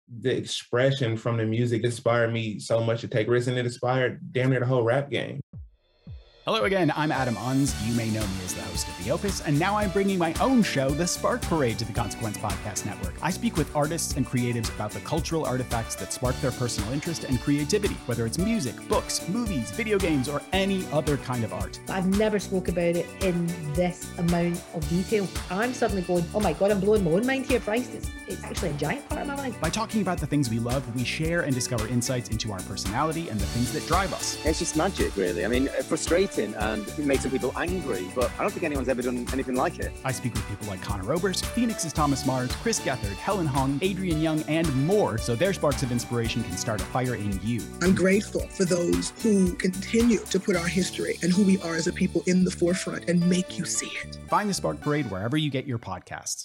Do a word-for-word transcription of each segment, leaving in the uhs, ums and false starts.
the expression from the music inspired me so much to take risks, and it inspired damn near the whole rap game. Hello again, I'm Adam Unz. You may know me as the host of The Opus, and now I'm bringing my own show, The Spark Parade, to the Consequence Podcast Network. I speak with artists and creatives about the cultural artifacts that spark their personal interest and creativity, whether it's music, books, movies, video games, or any other kind of art. I've never spoke about it in this amount of detail. I'm suddenly going, oh my God, I'm blowing my own mind here, Christ. It's, it's actually a giant part of my life. By talking about the things we love, we share and discover insights into our personality and the things that drive us. It's just magic, really. I mean, frustrating. And it makes some people angry, but I don't think anyone's ever done anything like it. I speak with people like Connor Oberst, Phoenix's Thomas Mars, Chris Gethard, Helen Hong, Adrian Young, and more, so their sparks of inspiration can start a fire in you. I'm grateful for those who continue to put our history and who we are as a people in the forefront and make you see it. Find The Spark Parade wherever you get your podcasts.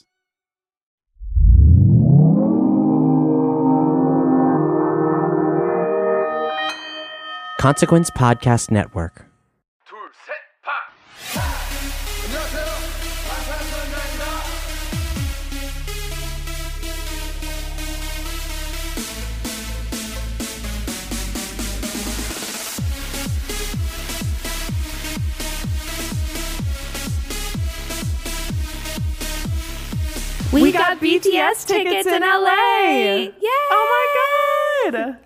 Consequence Podcast Network. We, we got, got B T S tickets in L A. Yay! Oh my God.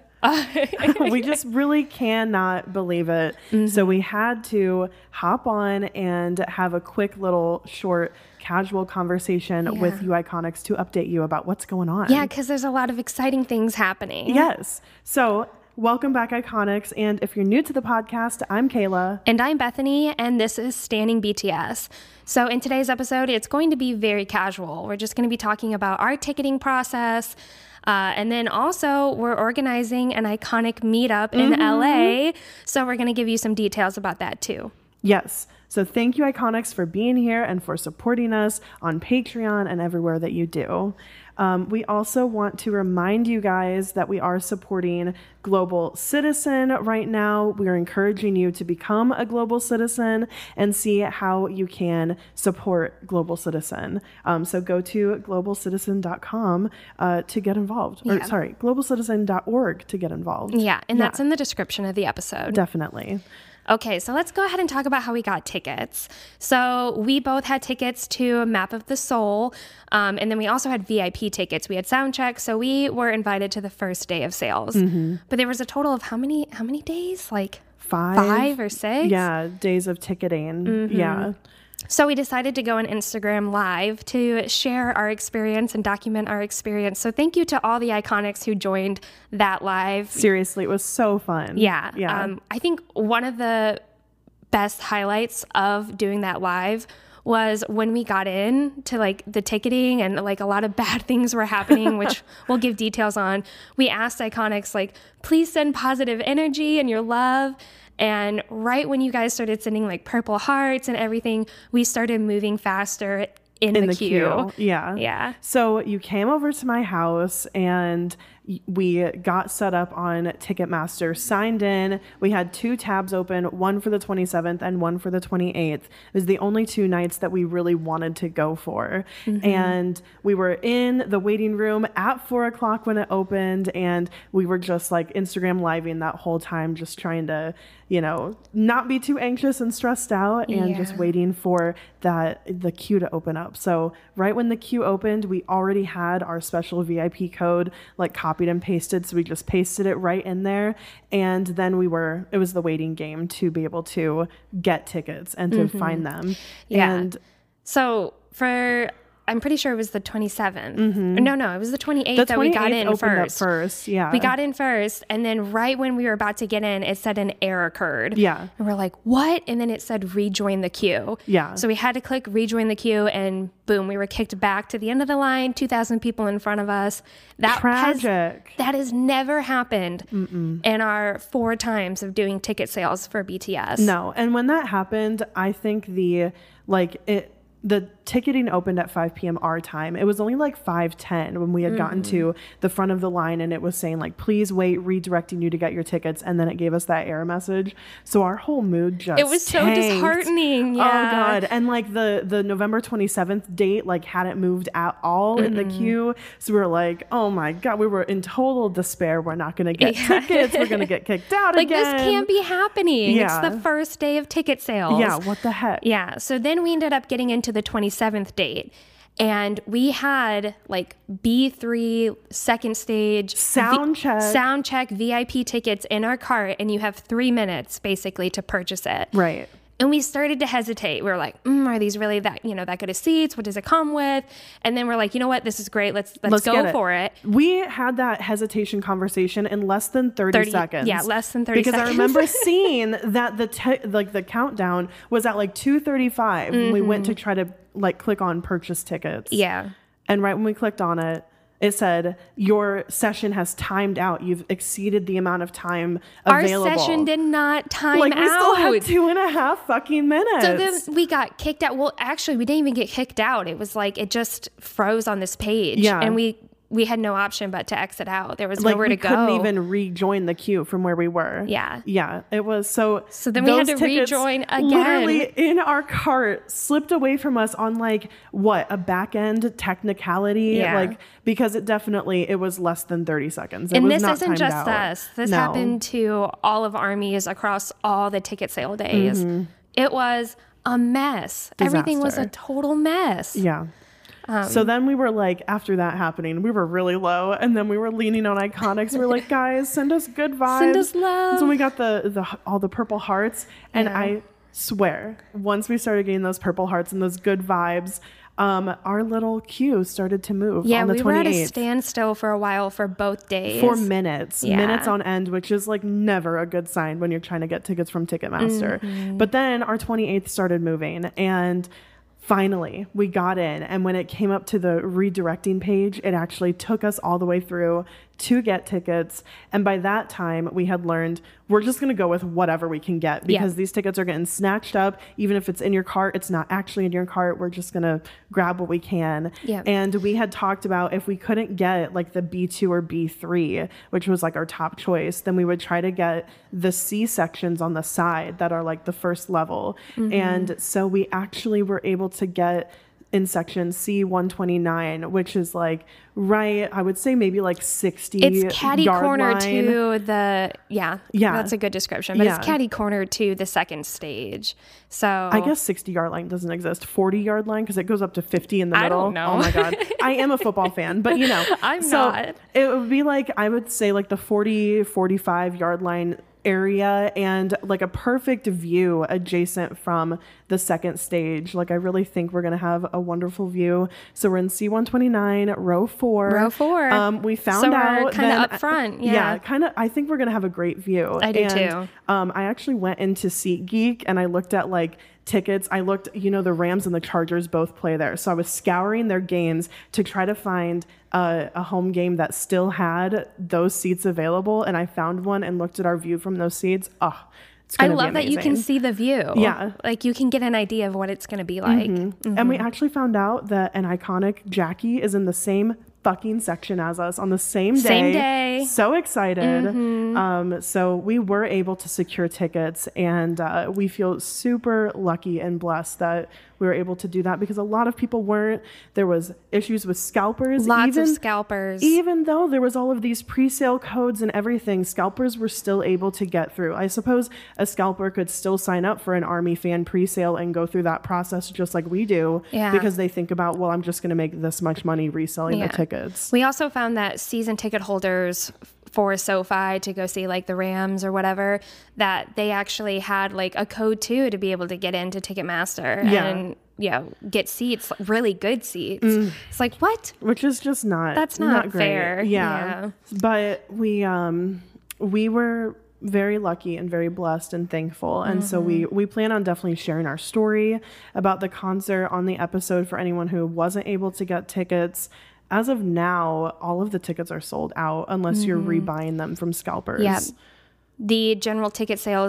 We just really cannot believe it. Mm-hmm. So we had to hop on and have a quick little short casual conversation yeah. with you Iconics to update you about what's going on. Yeah, because there's a lot of exciting things happening. Yes. So welcome back, Iconics. And if you're new to the podcast, I'm Kayla. And I'm Bethany, and this is Standing B T S. So in today's episode, it's going to be very casual. We're just going to be talking about our ticketing process. Uh, and then also, we're organizing an iconic meetup in mm-hmm. L A. So we're going to give you some details about that too. Yes. So thank you, Iconics, for being here and for supporting us on Patreon and everywhere that you do. Um, we also want to remind you guys that we are supporting Global Citizen right now. We are encouraging you to become a Global Citizen and see how you can support Global Citizen. Um, so go to global citizen dot com uh, to get involved. Or yeah. sorry, global citizen dot org to get involved. Yeah, and yeah. that's in the description of the episode. Definitely. Okay, so let's go ahead and talk about how we got tickets. So we both had tickets to Map of the Soul, um, and then we also had V I P tickets. We had sound check, so we were invited to the first day of sales. Mm-hmm. But there was a total of how many? How many days? Like five, five or six? Yeah, days of ticketing. Mm-hmm. Yeah. So we decided to go on Instagram Live to share our experience and document our experience. So thank you to all the Iconics who joined that live. Seriously, it was so fun. Yeah. Yeah. Um, I think one of the best highlights of doing that live was when we got in to like the ticketing and like a lot of bad things were happening, which we'll give details on. We asked Iconics, like, please send positive energy and your love. And right when you guys started sending like purple hearts and everything, we started moving faster in, in the, the queue. queue. Yeah. Yeah. So you came over to my house and we got set up on Ticketmaster, signed in. We had two tabs open, one for the twenty-seventh and one for the twenty-eighth. It was the only two nights that we really wanted to go for. Mm-hmm. And we were in the waiting room at four o'clock when it opened. And we were just like Instagram living that whole time, just trying to, you know, not be too anxious and stressed out and yeah. just waiting for that, the queue to open up. So right when the queue opened, we already had our special V I P code like copied and pasted. So we just pasted it right in there. And then we were, it was the waiting game to be able to get tickets and to mm-hmm. find them. Yeah. And so for, I'm pretty sure it was the twenty-seventh. Mm-hmm. No, no, it was the twenty-eighth, the that we got in first. first. Yeah. We got in first. And then right when we were about to get in, it said an error occurred. Yeah. And we're like, what? And then it said rejoin the queue. Yeah. So we had to click rejoin the queue and boom, we were kicked back to the end of the line, two thousand people in front of us. That Tragic. Has, that has never happened Mm-mm. in our four times of doing ticket sales for B T S. No. And when that happened, I think the, like, it, the ticketing opened at five p.m. our time. It was only like five ten when we had mm. gotten to the front of the line, and it was saying like, please wait, redirecting you to get your tickets. And then it gave us that error message. So our whole mood just It was so tanked. disheartening. Yeah. Oh God. And like the, the November twenty-seventh date, like hadn't moved at all Mm-mm. in the queue. So we were like, oh my God, we were in total despair. We're not going to get yeah. tickets. We're going to get kicked out like, again. Like this can't be happening. Yeah. It's the first day of ticket sales. Yeah. What the heck? Yeah. So then we ended up getting into the twenty-seventh date. And we had like B three second stage sound v- check sound check V I P tickets in our cart, and you have three minutes basically to purchase it. Right. And we started to hesitate. We were like, mm, are these really that, you know, that good of seats? What does it come with? And then we're like, you know what? This is great. Let's let's, let's go it. for it. We had that hesitation conversation in less than thirty, thirty seconds. Yeah, less than thirty because seconds. Because I remember seeing that the te- like the countdown was at like two thirty-five mm-hmm. when we went to try to like click on purchase tickets. Yeah. And right when we clicked on it, it said, your session has timed out. You've exceeded the amount of time available. Our session did not time like, out. We still had two and a half fucking minutes. So then we got kicked out. Well, actually, we didn't even get kicked out. It was like, it just froze on this page. Yeah. And we... we had no option but to exit out. There was like nowhere to go. We couldn't even rejoin the queue from where we were. Yeah. Yeah. It was so. So then we had to rejoin again. Literally in our cart, slipped away from us on like, what, a back end technicality? Yeah. Like, because it definitely, it was less than thirty seconds. It and was this not isn't timed just out. us. This no. happened to all of Armies across all the ticket sale days. Mm-hmm. It was a mess. Disaster. Everything was a total mess. Yeah. Um, so then we were like, after that happening, we were really low. And then we were leaning on Iconics. We were like, guys, send us good vibes. Send us love. So we got the, the all the purple hearts. And yeah. I swear, once we started getting those purple hearts and those good vibes, um, our little queue started to move yeah, on the we twenty-eighth. were at a standstill for a while for both days. For minutes. Yeah. Minutes on end, which is like never a good sign when you're trying to get tickets from Ticketmaster. Mm-hmm. But then our twenty-eighth started moving, and finally, we got in, and when it came up to the redirecting page, it actually took us all the way through to get tickets. And by that time, we had learned we're just going to go with whatever we can get because yeah. these tickets are getting snatched up. Even if it's in your cart, it's not actually in your cart. We're just going to grab what we can. Yeah. And we had talked about if we couldn't get like the B two or B three, which was like our top choice, then we would try to get the C sections on the side that are like the first level. Mm-hmm. And so we actually were able to get in section C one twenty-nine, which is like right, I would say maybe like sixty It's catty yard corner line. to the yeah yeah that's a good description, but yeah. it's catty corner to the second stage. So I guess sixty yard line doesn't exist. forty yard line because it goes up to fifty in the I middle. don't know. Oh my god, I am a football fan, but you know, I'm so not. It would be like I would say like the forty, forty-five yard line area and like a perfect view adjacent from the second stage. Like I really think we're gonna have a wonderful view. So we're in C one twenty-nine, row four. Row four. Um, we found so out we're kind of up front. Yeah, yeah kind of. I think we're gonna have a great view. I do and, too. Um, I actually went into SeatGeek and I looked at like tickets. I looked, you know, the Rams and the Chargers both play there. So I was scouring their games to try to find uh, a home game that still had those seats available. And I found one and looked at our view from those seats. Oh, it's I gonna love be that you can see the view. Yeah. Like you can get an idea of what it's going to be like. Mm-hmm. Mm-hmm. And we actually found out that an iconic Jackie is in the same fucking section as us on the same day. Same day. So excited. Mm-hmm. Um, so we were able to secure tickets, and uh, we feel super lucky and blessed that we were able to do that because a lot of people weren't. There was issues with scalpers. Lots even, of scalpers. Even though there was all of these pre-sale codes and everything, scalpers were still able to get through. I suppose a scalper could still sign up for an Army fan pre-sale and go through that process just like we do yeah. because they think about, well, I'm just going to make this much money reselling yeah. the tickets. We also found that season ticket holders for SoFi to go see like the Rams or whatever, that they actually had like a code too to be able to get into Ticketmaster yeah. and you know, get seats, really good seats. Mm. It's like, what? Which is just not, that's not, not great. fair. Yeah. yeah. But we, um, we were very lucky and very blessed and thankful. And mm-hmm. so we, we plan on definitely sharing our story about the concert on the episode for anyone who wasn't able to get tickets. As of now, all of the tickets are sold out unless mm-hmm. you're rebuying them from scalpers. Yeah. The general ticket sales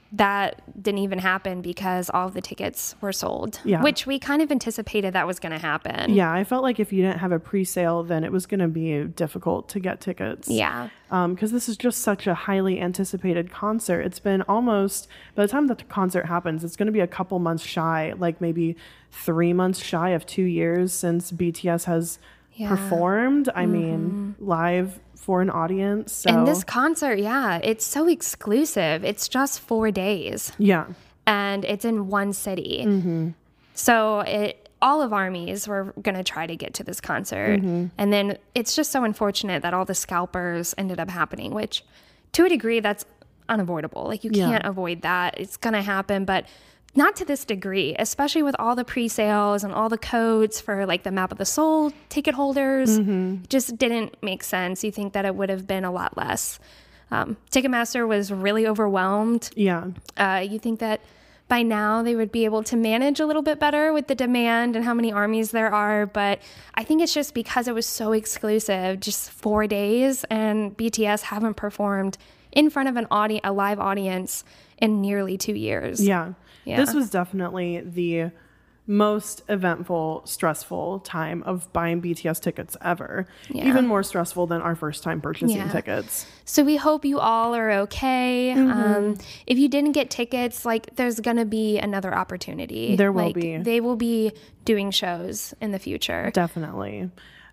that didn't even happen because all of the tickets were sold, Yeah. which we kind of anticipated that was going to happen. Yeah, I felt like if you didn't have a pre-sale, then it was going to be difficult to get tickets. Yeah. Um, because this is just such a highly anticipated concert. It's been almost, by the time that the concert happens, it's going to be a couple months shy, like maybe three months shy of two years since B T S has Yeah. performed. I mean, live for an audience. So. And this concert, yeah, it's so exclusive. It's just four days. Yeah. And it's in one city. Mm-hmm. So it, all of ARMYs were going to try to get to this concert. Mm-hmm. And then it's just so unfortunate that all the scalpers ended up happening, which to a degree, that's unavoidable. Like you Yeah. can't avoid that. It's going to happen, but not to this degree, especially with all the pre-sales and all the codes for like the Map of the Soul ticket holders. Mm-hmm. It just didn't make sense. You think that it would have been a lot less. Um, Ticketmaster was really overwhelmed. Yeah. Uh, you think that by now they would be able to manage a little bit better with the demand and how many ARMYs there are. But I think it's just because it was so exclusive, just four days, and B T S haven't performed in front of an audi- a live audience in nearly two years. Yeah. Yeah. This was definitely the most eventful, stressful time of buying B T S tickets ever. Yeah. Even more stressful than our first time purchasing Yeah. tickets. So we hope you all are okay. Mm-hmm. Um, if you didn't get tickets, like there's going to be another opportunity. There will Like, be. They will be doing shows in the future. Definitely.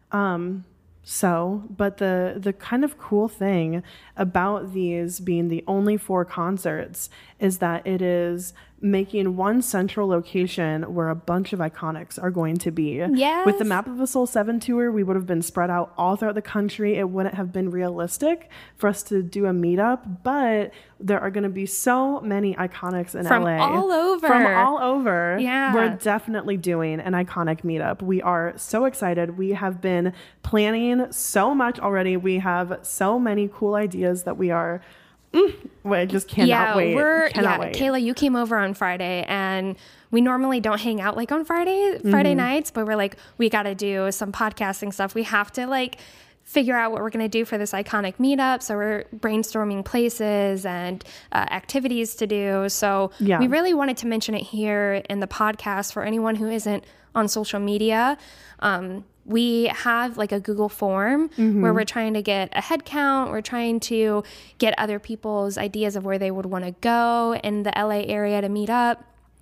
Um, so, but the the kind of cool thing about these being the only four concerts is that it is making one central location where a bunch of iconics are going to be. Yes. With the Map of the Soul seven tour, we would have been spread out all throughout the country. It wouldn't have been realistic for us to do a meetup, but there are going to be so many iconics in From L A. all over. From all over. Yeah. We're definitely doing an iconic meetup. We are so excited. We have been planning so much already. We have so many cool ideas that we are mm, well, I just cannot yeah, wait. We're, cannot yeah, wait. Kayla, you came over on Friday, and we normally don't hang out like on Friday, Friday Mm-hmm. nights, but we're like, we got to do some podcasting stuff. We have to like figure out what we're going to do for this iconic meetup. So we're brainstorming places and uh, activities to do. So Yeah. we really wanted to mention it here in the podcast for anyone who isn't on social media. Um, we have like a Google form Mm-hmm. where we're trying to get a head count. We're trying to get other people's ideas of where they would want to go in the L A area to meet up.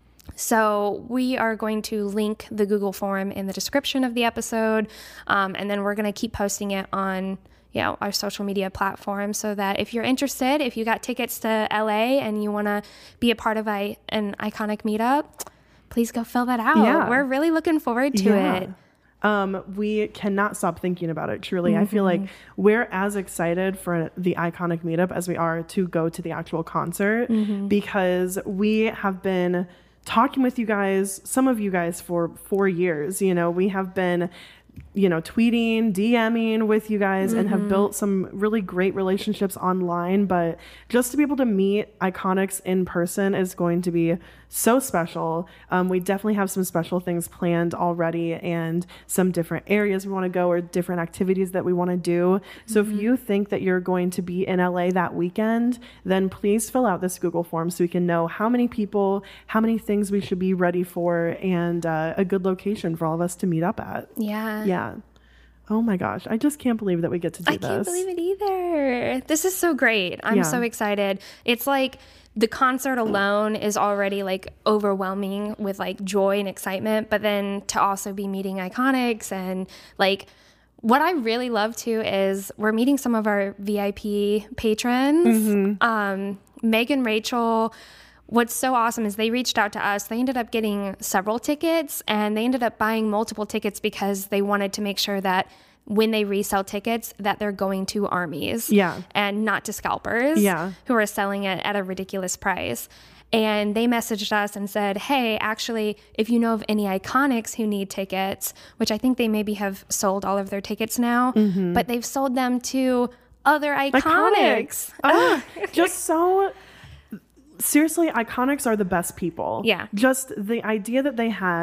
So we are going to link the Google form in the description of the episode. Um, and then we're going to keep posting it on you know, our social media platforms so that if you're interested, if you got tickets to L A and you want to be a part of a, an iconic meetup, please go fill that out. Yeah. We're really looking forward to Yeah. it. Um, we cannot stop thinking about it. Truly, I feel like we're as excited for the iconic meetup as we are to go to the actual concert because we have been talking with you guys, some of you guys, for four years. You know, we have been, you know, tweeting, DMing with you guys and have built some really great relationships online. But just to be able to meet iconics in person is going to be so special. Um, we definitely have some special things planned already and some different areas we want to go or different activities that we want to do. So if you think that you're going to be in L A that weekend, then please fill out this Google form so we can know how many people, how many things we should be ready for, and uh, a good location for all of us to meet up at. Yeah. Yeah. Oh my gosh. I just can't believe that we get to do I this. can't believe it either. This is so great. I'm Yeah. so excited. It's like the concert alone is already like overwhelming with like joy and excitement, but then to also be meeting iconics and like what I really love too is we're meeting some of our V I P patrons. Mm-hmm. Um, Meg and Rachel, what's so awesome is they reached out to us. They ended up getting several tickets and they ended up buying multiple tickets because they wanted to make sure that when they resell tickets that they're going to ARMYs Yeah. and not to scalpers Yeah. who are selling it at a ridiculous price. And they messaged us and said, hey, actually, if you know of any iconics who need tickets, which I think they maybe have sold all of their tickets now, but they've sold them to other iconics. Ah, just so seriously, iconics are the best people. Yeah. Just the idea that they had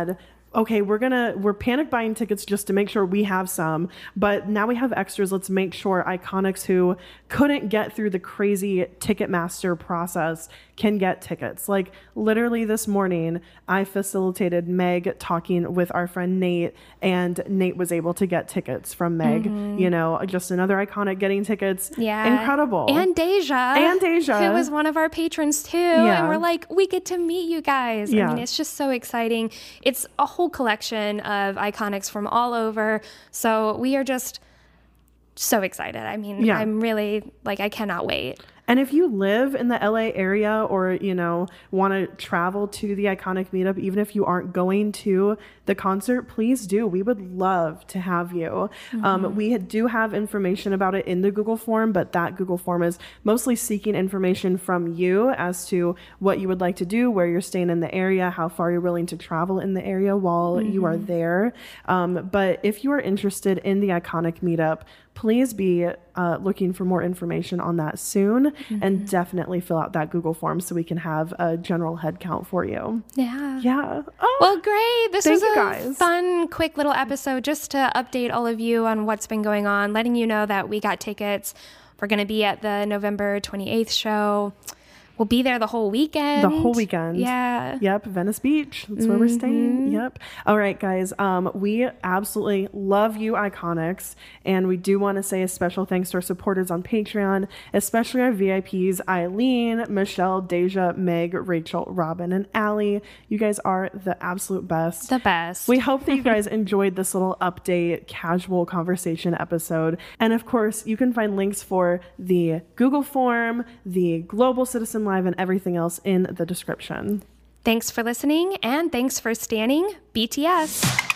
okay, we're gonna we're panic buying tickets just to make sure we have some, but now we have extras. Let's make sure Iconics who couldn't get through the crazy Ticketmaster process can get tickets. Like literally this morning, I facilitated Meg talking with our friend Nate, and Nate was able to get tickets from Meg. Mm-hmm. You know, just another Iconic getting tickets. Yeah, incredible. And Deja, and Deja, who was one of our patrons too. Yeah. And we're like, we get to meet you guys. Yeah. I mean, it's just so exciting. It's a whole collection of Iconics from all over. So we are just so excited. I mean, yeah. I'm really like, I cannot wait. And if you live in the L A area or, you know, want to travel to the Iconic meetup, even if you aren't going to the concert, please do. We would love to have you. Mm-hmm. Um, we do have information about it in the Google form, but that Google form is mostly seeking information from you as to what you would like to do, where you're staying in the area, how far you're willing to travel in the area while mm-hmm. you are there. Um, but if you are interested in the Iconic meetup, please be uh, looking for more information on that soon. Mm-hmm. And definitely fill out that Google form so we can have a general head count for you. Yeah. Yeah. Oh, well, great. This was a guys. fun, quick little episode just to update all of you on what's been going on, letting you know that we got tickets. We're going to be at the November twenty-eighth show. We'll be there the whole weekend. The whole weekend. Yeah. Yep. Venice Beach. That's where mm-hmm. we're staying. Yep. All right, guys. Um, we absolutely love you, Iconics. And we do want to say a special thanks to our supporters on Patreon, especially our V I Ps, Eileen, Michelle, Deja, Meg, Rachel, Robin, and Allie. You guys are the absolute best. The best. We hope that you guys enjoyed this little update, casual conversation episode. And of course, you can find links for the Google form, the Global Citizen Live, and everything else in the description. Thanks for listening, and thanks for standing B T S.